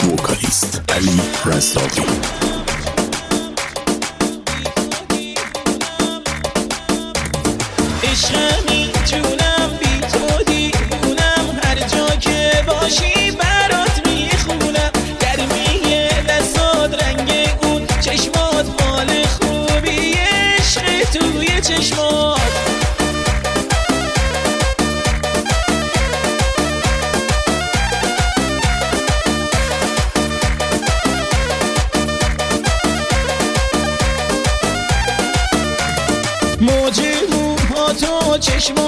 وکالیست علی رزاقی. عشق میتونم بی تو دیوونم، هر جا که باشی برات میخونم، گرمی دستات رنگ اون چشمات مال خوبی، عشق توی چشمات. موج موها تو چشمات